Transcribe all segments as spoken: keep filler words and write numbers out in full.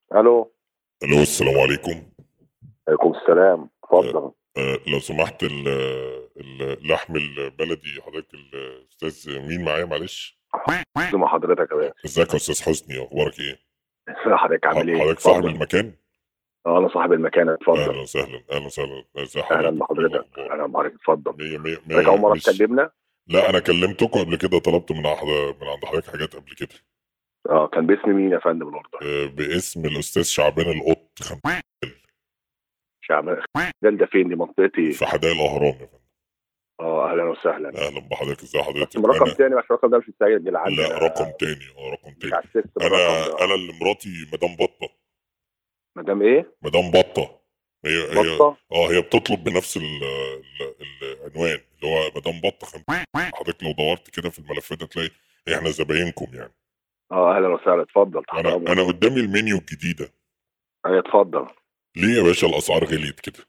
الو. الو السلام عليكم. عليكم السلام، آه، اتفضل. آه، لو سمحت ال- ال- اللحم البلدي حضرتك الاستاذ مين معايا معلش؟ مع حضرتك يا باشا. ازيك يا استاذ حسني، اخبارك ايه؟ ازي حضرتك، عامل ح- ايه؟ حضرتك صاحب اتفضل. المكان؟ اه، انا صاحب المكان، اتفضل. اهلا وسهلا اهلا وسهلا، ازي اهلا حضرتك، ايه بحضرتك، الاخبار؟ اهلا بحضرتك، اتفضل. مية مية حضرتك اول مية مره مش. تكلمنا؟ لا انا كلمتكم قبل كده، طلبت من أحد من عند حضرتك حاجات قبل كده. اه، كان باسم مين يا فندم الاوردر؟ آه، باسم الاستاذ شعبان القط خم- شعبان. ده ده فين؟ دي منطقه ايه؟ في حدائق الاهرام يا فندم. اه، اهلا وسهلا. اهلا بحضرتك، ازي بس حضرتك؟ من رقم انا تاني، عشان الرقم ده مش السيد اللي عندي لا انا. رقم تاني، اه رقم مش تاني. على السيستم انا الرقم ده. انا اللي مراتي مدام بطه. مدام ايه؟ مدام بطه. هي هي بطه. اه هي بتطلب بنفس ال ال العنوان اللي هو مدام بطه خم... حضرتك لو دورت كده في الملفات هتلاقي احنا زباينكم يعني. اه، اهلا وسهلا، اتفضل، تحت انا امرك. انا قدامي المنيو الجديده. ايوه، اتفضل. ليه يا باشا الاسعار غليت كده؟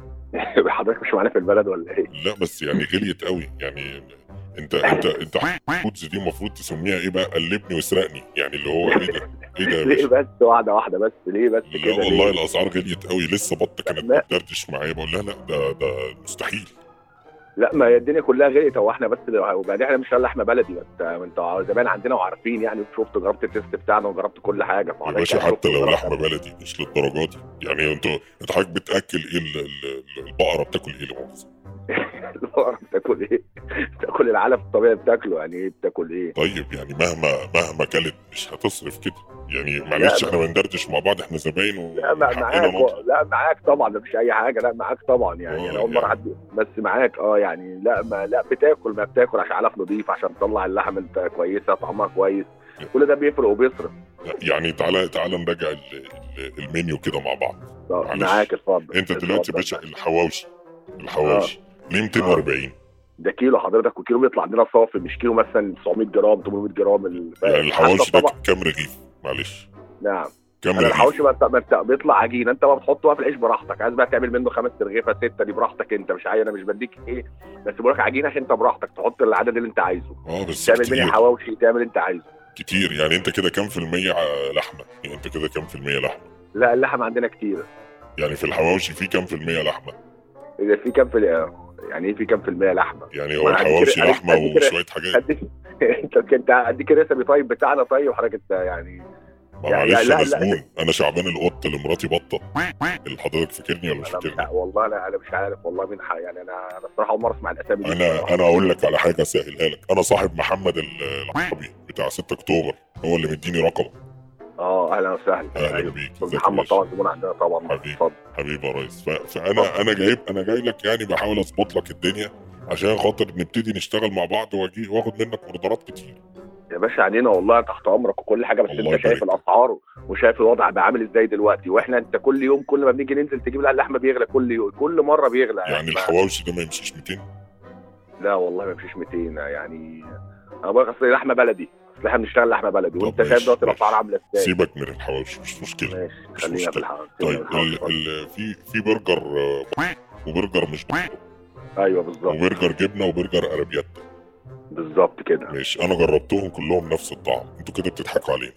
حضرتك مش معانا في البلد ولا ايه؟ لا بس يعني غليت قوي يعني. انت انت انت فودز دي المفروض تسميها ايه بقى؟ قلبني واسرقني يعني، اللي هو ايه ده؟ ايه ده يا ليه باشا؟ بس؟ واحده واحده بس، ليه بس لا كده والله ليه؟ الاسعار غليت قوي. لسه بطه كانت ما بتدردش معايا بقول لها لا ده ده مستحيل. لا، ما هي الدنيا كلها غليت، هو احنا بس. وبعدين احنا مش لحمه بلدي بس، انت زمان عندنا وعارفين يعني، وشفت جربت التيست بتاعنا وجربت كل حاجه، يا فحضرتك باشا يعني شفت حتى لو وجربت. لحمه بلدي مش للدرجه دي يعني. انتوا انت حضرتك بتاكل ايه ال- ال- ال- البقره بتاكل ايه لا مؤاخذة؟ البقرة بتاكل ايه؟ بتاكل العلف الطبيعي بتاكله، يعني ايه بتاكل ايه؟ طيب يعني مهما مهما كلت مش هتصرف كده يعني. لا معلش احنا بندردش مع بعض، احنا زباين لا، ومن مع- حقنا معاك و... نطلب. لا معاك طبعا، ده مش اي حاجه، لا معاك طبعا، يعني اه انا اول مره يعني. حد. بس معاك اه يعني، لا ما لا بتاكل، ما بتاكل عشان علف نضيف، عشان تطلع اللحم انت كويسه، طعمها كويس. كل ده بيفرق وبيصرف. يعني تعالى تعالى نراجع ال- ال- المنيو كده مع بعض. طب معاك، معلش. اتفضل انت دلوقتي يا اتفضل باشا بقى. الحواوشي. اه الحواوشي ليه اه، مئتين وأربعين؟ ده كيلو حضرتك، وكيلو بيطلع عندنا صافي، مش كيلو مثلا تسعمية جرام ثمانمائة جرام ال- يعني حتى الحواوشي ده الطبق. كام رغيف؟ معلش. نعم. كام انا الحواوشي رغيف؟ ما بت- ما بت- بيطلع عجين، انت بقى بتحطه بقى في العيش براحتك، عايز بقى تعمل منه خمس ترغيفه سته، دي براحتك انت، مش عايز، انا مش بديك ايه. بس بقول لك عجين عشان انت براحتك تحط العدد اللي انت عايزه. اه بس تعمل مني كتير. حواوشي، تعمل اللي انت عايزه. كتير يعني. انت كده كام في المية ع- لحمة؟ يعني انت كده كام في المية لحمة؟ لا، اللحم عندنا كتير. يعني في الحواوشي في كام في المية لحمة؟ إذا في كام في يعني ايه في كام في المية لحمه؟ يعني ما هو انا هديك الحواوشي هديك لحمة هديك وشوية حاجات؟ هديك انت انت هديك الريسبي طيب بتاعنا، طيب حضرتك يعني. ما يعني معلش لا انا لا. زبون، انا شعبان القط اللي مراتي بطة. اللي حضرتك فاكرني ولا مش انا مش ع- فاكرني؟ والله انا انا مش عارف والله مين حق، يعني انا انا الصراحه اول مره اسمع الاسامي دي انا الصراحه. انا اقول لك على حاجة اسهلها لك. انا صاحب محمد ال- العربي بتاع ستة اكتوبر، هو اللي مديني رقمه. اه، اهلا وسهلا. اهلا ايوه، بيك، استاذ ازيك يا محمد باشا؟ طبعا زبون عندنا طبعا، حبيبي. اتفضل. حبيبي يا ريس. ف... اتفضل. فانا انا جايب انا جاي لك يعني بحاول اظبط لك الدنيا عشان خاطر نبتدي نشتغل مع بعض، واجي واخد منك اوردرات كتير. يا باشا علينا والله، تحت امرك وكل حاجه، بس الله انت شايف يبارك لك. الاسعار وشايف الوضع بقى عامل ازاي دلوقتي، واحنا انت كل يوم كل ما بنيجي ننزل تجيب، لا اللحمه بيغلى كل يوم، كل مره بيغلى يعني يعني ما. الحواوشي ده ما يمشيش مئتين؟ لا والله ما فيش مئتين يعني. انا بقول لك اصل لحمه بلدي، اصل احنا بنشتغل لحمه بلدي، طب وانت شايف ماشي دلوقتي الاسعار ماشي. عامله ازاي. سيبك من الحواوشي، مش مشكله. ماشي، مش خلينا في مشكله. الحوار، طيب خلينا في الحوار، ال... اتفضل. ال... في في برجر آه، وبرجر مش برجر، ايوه بالظبط. وبرجر جبنه وبرجر ارابياتا. بالظبط كده. ماشي. انا جربتهم كلهم نفس الطعم، انتوا كده بتضحكوا علينا.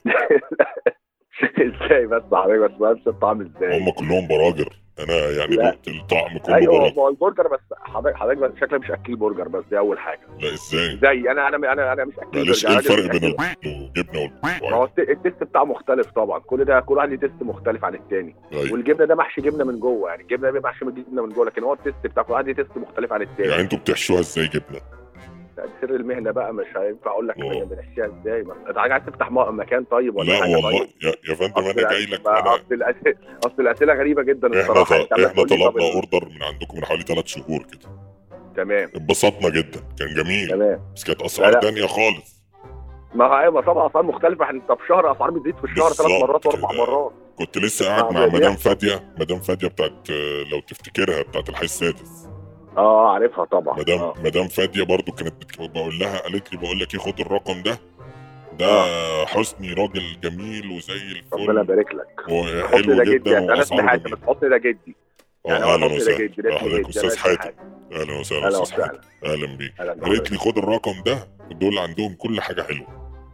ازاي بس حضرتك؟ بس نفس الطعم ازاي؟ هم كلهم براجر. انا يعني لا. دقت الطعم كله ايوه، براجر. ما هو البرجر بس حضرتك حضرتك بس شكلك مش اكيل برجر، بس دي اول حاجه. لا ازاي؟ زي انا انا انا انا مش اكيل معلش برجر، ايه انا راجل الفرق مش بين اكيل. البيض والجبنه ما هو والعادي؟ الت- التيست بتاعه مختلف طبعا، كل ده كل واحد ليه تيست مختلف عن التاني. ايوه. والجبنه ده محشي جبنه من جوه، يعني الجبنه ده محشي من جبنه من جوه، لكن هو التيست بتاع كل واحد ليه تيست مختلف عن التاني. يعني انتوا بتحشوها ازاي جبنه؟ ده سر المهنه بقى، مش هينفع اقول لك اه. بنحشيها ازاي. ما انت عايز تفتح م- مكان طيب ولا لا حاجه والله طيب؟ يا, يا فندم اصل انا جاي لك ما- انا. اصل الاسئله اصل الاسئله غريبه جدا احنا الصراحه، ط... انت عمال احنا تقول لي طب طلبنا ال- اوردر من عندكم من حوالي ثلاث شهور كده. تمام. اتبسطنا جدا، كان جميل. تمام. بس كانت لا اسعار لا، تانية خالص. ما هو ايوه طبعا اسعار مختلفه، احنا انت في شهر اسعار بتزيد في الشهر ثلاث مرات بالظبط واربع كده. مرات. كنت لسه ما قاعد هو مع بي- مدام بيحصل. فاديه، مدام فاديه بتاعت آه، لو تفتكرها بتاعت الحي السادس. اه، عارفها طبعا، مدام اه. مدام فاديه برضو كانت بت... بقول لها، قالت لي بقول لك ايه، خد الرقم ده. ده اه، حسني راجل جميل وزي ربنا الفل يبارك لك. حسني وحلو ده جدي، جدا انا اسمي واسعاره حاتم، بس جميله. حسني ده جدي. يعني اه هو اهلا حسني ده وسهلا. جدي، ده آه، اسمي حضرتك جدي، انا استاذ اسمي حاتم. حاتم. اهلا وسهلا اهلا استاذ حاتم. وسهلا. اهلا بيك. اهلا قالت بحضرتك. لي خد الرقم ده، دول عندهم كل حاجه حلوه.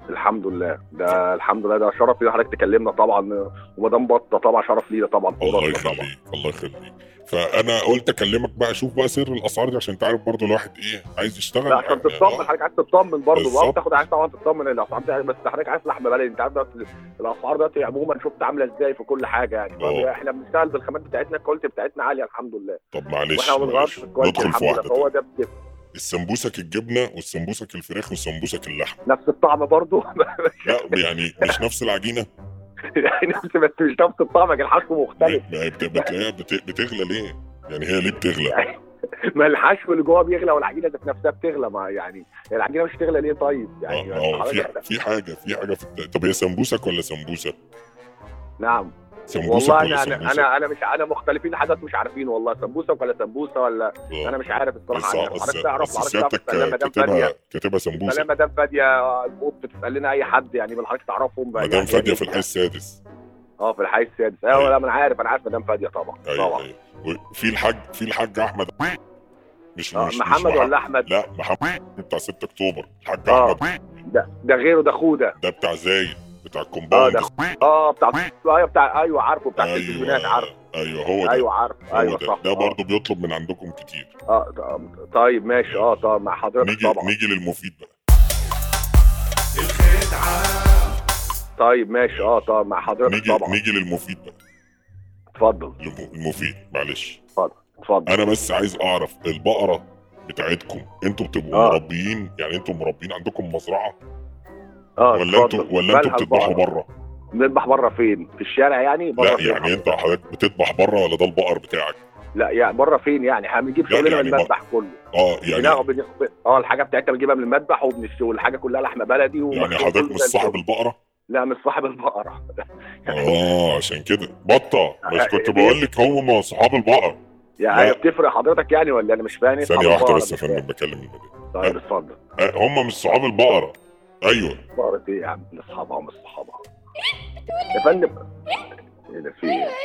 الحمد لله، ده الحمد لله، ده شرف لينا حضرتك تكلمنا طبعا، ومدام بطه طبعا شرف لينا طبعا. الله طبعا يخليك الله يخليك. فانا قلت اكلمك بقى اشوف بقى سر الاسعار دي، عشان تعرف برضو الواحد ايه عايز يشتغل. لا عشان تطمن، حضرتك عايز تطمن برضه، اه تاخد عايز طبعا تطمن الاسعار دي، بس حضرتك عايز لحمه بلدي، انت عارف الاسعار دلوقتي عموما شفت عامله ازاي في كل حاجه يعني. احنا بنشتغل بالخامات بتاعتنا، الكواليتي بتاعتنا عاليه الحمد لله. طب معلش واحنا ما بنغيرش في الكواليتي ندخل في واحده، هو ده بجد. السمبوسك الجبنه والسمبوسك الفراخ والسمبوسك اللحم نفس الطعم برضه؟ لا يعني مش نفس العجينه يعني نفس، بس مش نفس الطعم، الحشو مختلف. بتلاقيها بتغلى ليه؟ يعني هي ليه بتغلى؟ يعني ما الحشو اللي جوه بيغلى والعجينه ذات نفسها بتغلى، ما يعني العجينه مش تغلى ليه طيب؟ يعني اه في في حاجه في حاجه في الت... طب هي سمبوسك ولا سمبوسه؟ نعم سمبوسك والله انا انا انا انا مش انا مختلفين حاجات مش عارفين والله، سمبوسك ولا سمبوسه ولا أوه. انا مش عارف الصراحه يعني. حضرتك تعرف حضرتك كاتبها كاتبها سمبوسه. سلام مدام فاديه القط، بتسال لنا اي حد يعني من حضرتك تعرفهم مدام يعني فاديه في الحي السادس. اه في الحي السادس ايوه. أيوة. لا انا عارف انا عارف مدام فاديه طبعا. أيوة طبعا أيوة. في الحاج في الحاج احمد مش آه مش محمد مش ولا احمد؟ لا محمد بتاع ستة اكتوبر. الحاج آه. احمد ده ده غيره، ده اخوه ده ده بتاع زايد بتاع الكومباوند. اه اه بتاع ايوه بتاع ايوه عارفه بتاع أيوة. التلفزيونات عارف. ايوه هو ده. ايوه عارف ايوه ده. صح. ده برضه بيطلب من عندكم كتير. اه طيب ماشي. اه طب مع حضرتك نيجي طبعا. نيجي للمفيد بقى. طيب ماشي. اه طب مع حضرتك نيجي طبعا. نيجي للمفيد بقى. اتفضل. المفيد معلش. اتفضل اتفضل. انا بس عايز اعرف البقره بتاعتكم انتوا بتبقوا آه. مربيين يعني انتوا مربيين عندكم مزرعه؟ اه ولا انتوا ولا انتوا بتذبحوا بره؟ بنذبح بره فين؟ في الشارع يعني؟ لا يعني انت حضرتك بتذبح بره ولا ده البقر بتاعك؟ لا يعني بره فين يعني؟ هنجيب شغلنا يعني من المذبح كله. اه يعني بنجيب اه الحاجه بتاعتنا بنجيبها من المذبح وبنشوي الحاجه كلها لحمه بلدي. يعني حضرتك مش صاحب البقره؟ لا مش صاحب البقره. اه عشان كده بطه مش كنت بقول لك هم صحاب البقر. يعني بتفرق حضرتك يعني ولا انا مش فاهم؟ ثانيه واحده بس يا فندم بكلم المدير. طيب اتفضل. هم مش صحاب البقره. ايوه بقره ايه يا عم؟ اصحابها ومش صحابها يا فندم. ايه ده في ايه؟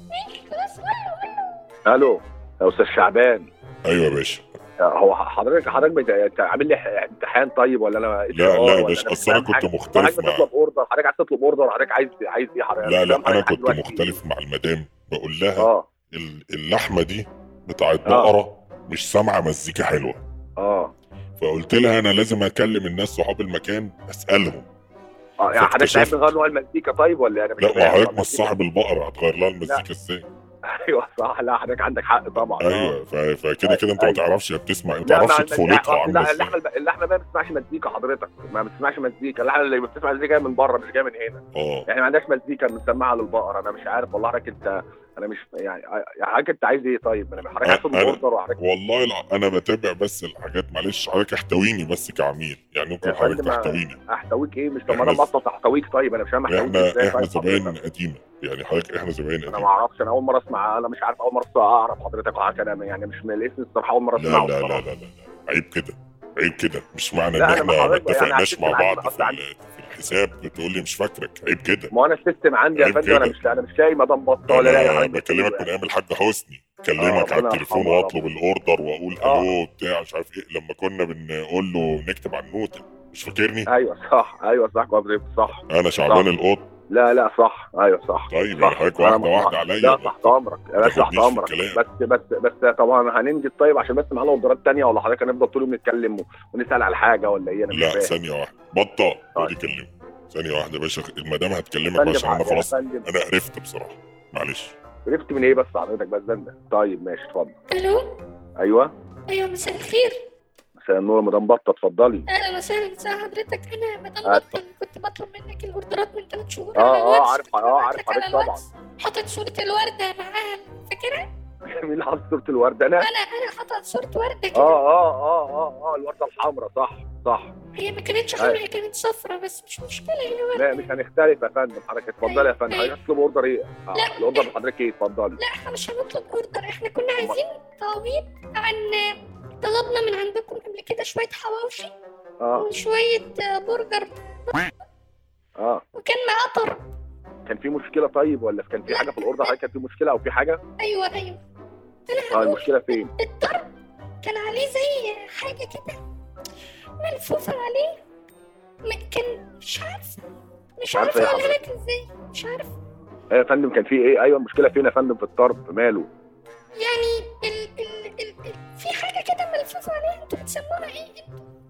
الو يا استاذ شعبان. ايوه يا باشا. هو حضرتك حضرتك انت عامل لي امتحان طيب ولا انا؟ لا لا يا باشا اصل انا كنت مختلف مع حضرتك اوردر حضرتك عايز تطلب اوردر حضرتك عايز عايز ايه حضرتك؟ لا لا انا كنت مختلف مع المدام بقول لها اه اللحمه دي بتاعت بقره آه. مش سامعه مزيكا حلوه. اه فقلت لها انا لازم اكلم الناس صحاب المكان اسالهم. اه يعني حضرتك عايز نغير نوع المزيكا طيب ولا انا مش؟ لا ما حضرتك مش صاحب البقره هتغير لها المزيكا ازاي؟ ايوه صح. لا حضرتك عندك حق طبعا. ايوه فكده كده انت ما تعرفش هي بتسمع ما تعرفش طفولتها عامله ازاي. لا اللحمه اللحمه ما بتسمعش مزيكا حضرتك، ما بتسمعش مزيكا. اللحمه اللي بتسمع مزيكا من بره مش جايه من هنا. اه يعني ما عندهاش مزيكا مسمعه للبقره. انا مش عارف والله حضرتك انت انا مش يعني حضرتك انت عايز ايه طيب؟ انا حضرتك عايز تطلب اوردر وحضرتك والله لا انا بتابع بس الحاجات. معلش حضرتك احتويني بس كعميل يعني ممكن حضرتك تحتويني. احتويك ايه؟ مش طب انا بطلت احتويك طيب انا مش فاهم احتويك ازاي. احنا زباين قديمه يعني حضرتك احنا زباين قديمه. انا ما اعرفش انا اول مره اسمع انا مش عارف اول مره اعرف حضرتك كلام يعني مش من الاسم الصراحه اول مره اسمعه. لا لا لا لا لا عيب كده عيب كده مش معنى ان احنا ما اتفقناش مع بعض في, في الحساب بتقول لي مش فاكرك. عيب كده. ما انا السيستم عندي يا فندم انا مش انا مش لاقي مدام بطه ولا لاقي حاجه. بكلمك من ايام الحاج حسني اكلمك على التليفون واطلب الاوردر واقول الو بتاع مش عارف ايه لما كنا بنقول له نكتب على النوته. مش فاكرني؟ ايوه صح ايوه صح صح انا شعبان القط. لا لا صح ايوه صح. طيب يا حضرتك واحده واحده عليا. لا تحت امرك يا باشا تحت امرك. بس بس بس طبعا هننجز طيب عشان بس معانا اوردرات ثانيه ولا حضرتك هنفضل طول اليوم نتكلم ونسال على حاجه ولا ايه؟ انا مش فاهم. لا ثانيه واحده بطه خدي كلمه ثانيه واحده يا باشا. المدام هتكلمك عشان انا خلاص انا قرفت بصراحه معلش. قرفت من ايه بس حضرتك بس ده؟ طيب ماشي اتفضل. الو ايوه ايوه مساء الخير. مساء النور مدام بطه اتفضلي. اهلا وسهلا ازي حضرتك؟ انا مدام بطه كنت بطلب منك الاوردرات من ثلاث شهور. اه اه عارف اه عارف حضرتك طبعا. حاطط صوره الورده معاها فاكرها؟ مين اللي حاطط صوره الورده؟ انا انا انا حاطط صوره ورده كده. اه اه اه اه اه الورده الحمراء صح صح. هي ما كانتش حمراء هي كانت صفراء بس مش مشكله هي ورده. لا مش هنختلف يا فندم. حضرتك اتفضلي يا فندم. حضرتك تطلب اوردر ايه؟ آه. لا الاوردر حضرتك ايه؟ اتفضلي. لا احنا مش هنطلب اوردر. احنا كنا عايزين تعويض عن طلبنا من عندكم قبل كده شويه حواوشي اه وشويه برجر اه وكان معاه طرب. كان في مشكله طيب ولا كان في حاجه في الاوردر؟ حضرتك كان في مشكله او في حاجه؟ ايوه ايوه اه المشكله فين؟ الطرب كان عليه زي حاجه كده ملفوفه عليه م- كان مش عارف مش مش عارف عارف إيه اقولها حضرتك؟ لك ازاي، مش عارف. ايه يا فندم كان في ايه؟ ايوه المشكله فين يا فندم؟ في الطرب ماله؟ يعني ال ال ال ال في حاجه كده ملفوف عليها، انتوا بتسموها ايه؟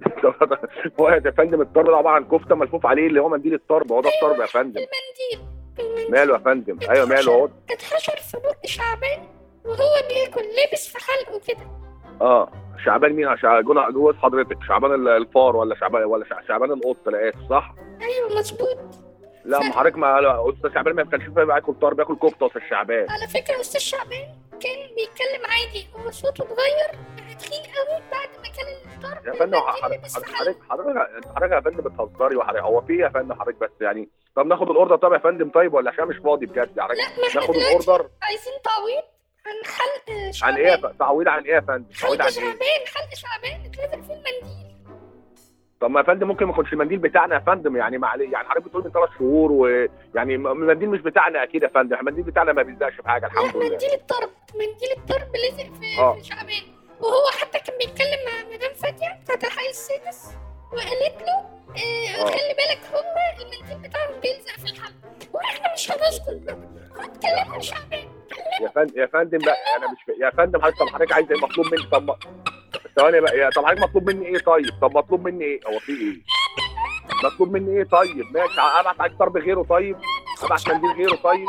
هو يا فندم الطرب ده عباره عن كفته ملفوف عليه اللي هو منديل الطرب، هو ده الطرب يا فندم. المنديل المنديل ماله يا فندم؟ ايوه ماله هو. اتحشر في بق شعبان وهو بياكل، لابس في حلقه كده. اه شعبان مين؟ شع- جوه جوه حضرتك شعبان ال- الفار ولا شعبان ولا شع- شعبان القط؟ لا اسف صح؟ ايوه مظبوط. لا ما حضرتك ما لا، استاذ شعبان ما كانش فيه بياكل طرب، بياكل كفته استاذ شعبان. على فكره استاذ شعبان كان بيتكلم عادي، هو صوته اتغير تخين قوي بعد ما كان الطرب يا فندم المنديل حضرتك لابس في حضرتك حلقه. حضرتك حضرتك يا فندم بتهزري وحضرتك هو في يا فندم حضرتك بس يعني. طب ناخد الاوردر طب يا فندم طيب ولا عشان مش فاضي بجد يا حضرتك؟ لا ما احنا ناخد دلوقتي الاوردر عايزين تعويض عن حلق عن شعبان. ايه يا ف- تعويض عن ايه يا فندم؟ تعويض حلق عن ايه؟ شعبان حلق شعبان اتلزق فيه المنديل. طب ما يا فندم ممكن ما يكونش المنديل بتاعنا يا فندم، يعني معلش يعني حضرتك بتقول من ثلاث شهور ويعني م- المنديل مش بتاعنا اكيد يا فندم، المنديل بتاعنا ما بيلزقش في حاجه لا الحمد لله. منديل الطرب منديل الطرب لزق في, آه. في شعبان. وهو حتى كان بيتكلم مع مدام فاتية بتاعت الحي السادس وقالت له آه آه. خلي بالك هما المنديل بتاعهم بيلزق في الحلق واحنا مش هنسكت. خد كلمه شعبان. يا فندم يا فندم لا انا مش ف... يا فندم حضرتك طب حضرتك عايز ايه مطلوب مني؟ طب ما- ثواني بقى يا طب حضرتك مطلوب مني ايه طيب؟ طب مطلوب مني ايه؟ هو في ايه؟ مطلوب مني ايه طيب؟ ماشي ابعت عليك طرب غيره طيب؟ ابعت منديل غيره طيب؟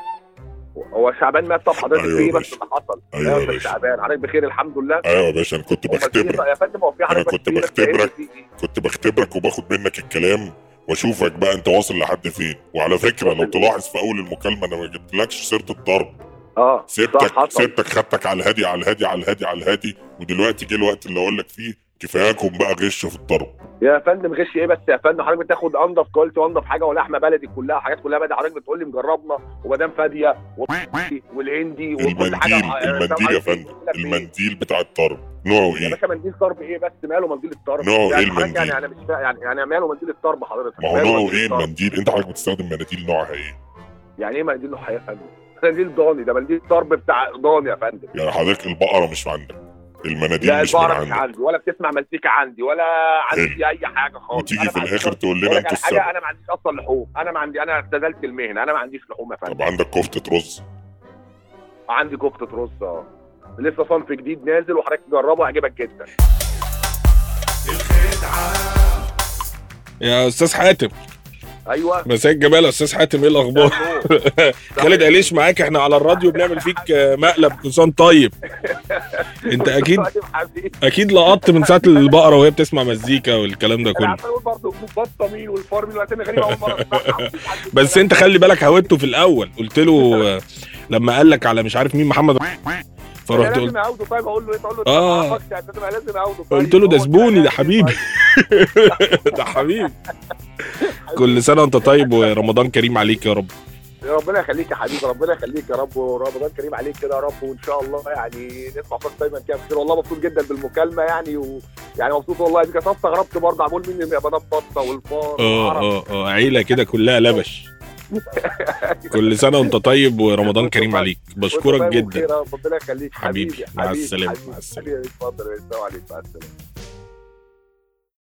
هو شعبان مات طب حضرتك أيوة في يا ايه بس باشا. اللي حصل؟ أيوة يا يا باشا. شعبان حضرتك بخير الحمد لله. ايوه يا باشا انا كنت أمال في إيه بختبرك يا فندم؟ هو في انا حضرتك كنت في إيه؟ بختبرك في إيه؟ كنت بختبرك وباخد منك الكلام واشوفك بقى انت واصل لحد فين. وعلى فكره لو تلاحظ في اول المكالمه انا ما جبتلكش سيره الضرب، اه صح سيبتك حصل. سيبتك خدتك على الهادي على الهادي على الهادي على الهادي، ودلوقتي جه الوقت اللي اقول لك فيه كفاياكم بقى غش في الضرب. يا فندم غش ايه بس يا فندم؟ حضرتك بتاخد انضف كواليتي وانضف حاجه ولحمه بلدي كلها حاجات كلها بلدي، حضرتك بتقول لي مجربنا ومدام فاديه والهندي وكل حاجه. المنديل المنديل يا فندم المنديل بتاع الضرب نوعه يا ايه؟ باشا منديل طرب ايه بس؟ ماله منديل الطرب؟ نوعه يعني ايه حضرتك المنديل؟ يعني انا مش فاهم يعني يعني ماله منديل الطرب حضرتك؟ ما هو ماله نوعه منديل ايه الطرب؟ المنديل؟ انت حضرتك بتستخدم مناديل نوعها ايه؟ يعني ايه منديل نوعها يا فندم؟ منديل ضاني، ده منديل الطرب بتاع ضاني يا فندم. يعني حضرتك البقره مش عندك، المناديل لا مش من البقره مش عندك، عندي ولا بتسمع مزيكا عندي ولا عندي اي حاجه خالص. وتيجي أنا في ما عنديش- الاخر تقول أقول لنا لك انتوا على حاجه، السبب. انا ما عنديش اصلا لحوم، انا ما عندي، انا اعتزلت المهنه، انا ما عنديش لحوم يا طب فندم. عندك كفته رز؟ عندي كفته رز اه لسه صنف جديد نازل وحضرتك تجربه هيعجبك جدا. يا استاذ حاتم، ايوه مساء الجمال يا استاذ حاتم، ايه الاخبار؟ خالد قليش معاك، احنا على الراديو بنعمل فيك مقلب حسام طيب. انت اكيد طيب حبيبي. اكيد لقطت من ساعه البقره وهي بتسمع مزيكا والكلام ده انا كله. عارف اقول برضه بطه مين والفار مين وقتنا غريبه اول مره اسمعها. بس انت خلي بالك هوته في الاول، قلت له لما قال لك على مش عارف مين محمد فرحت قلت لازم اعوده طيب اقول له ايه؟ تقول له آه. اه لازم اعوده طيب. قلت له ده هو زبوني، ده كان حبيبي. ده حبيبي. كل سنه وانت طيب ورمضان كريم عليك يا رب. يا ربنا يخليك يا حبيبي، ربنا يخليك يا رب، ورمضان كريم عليك كده يا رب، وان شاء الله يعني نسمع صوتك دايما كده بخير. والله مبسوط جدا بالمكالمه يعني، ويعني مبسوط والله. دي كانت استغربت برضه عمول مين يا مدام بطه والفار اه والعرب. اه اه عيله كده كلها لبش. كل سنه وانت طيب ورمضان كريم عليك، بشكرك وأنت طيب جدا وبخير، ربنا يخليك حبيبي. مع حبيبي السلامة، حبيبي. مع السلامة. حبيبي، اتفضل السلام عليكم. مع السلامه.